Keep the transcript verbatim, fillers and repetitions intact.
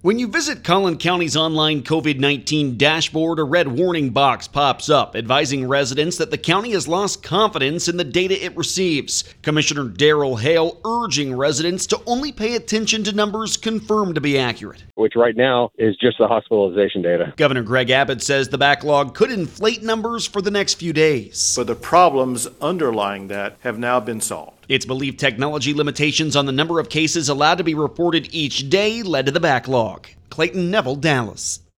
When you visit Collin County's online COVID nineteen dashboard, a red warning box pops up advising residents that the county has lost confidence in the data it receives. Commissioner Daryl Hale urging residents to only pay attention to numbers confirmed to be accurate, which right now is just the hospitalization data. Governor Greg Abbott says the backlog could inflate numbers for the next few days. But the problems underlying that have now been solved. It's believed technology limitations on the number of cases allowed to be reported each day led to the backlog. Clayton Neville, Dallas.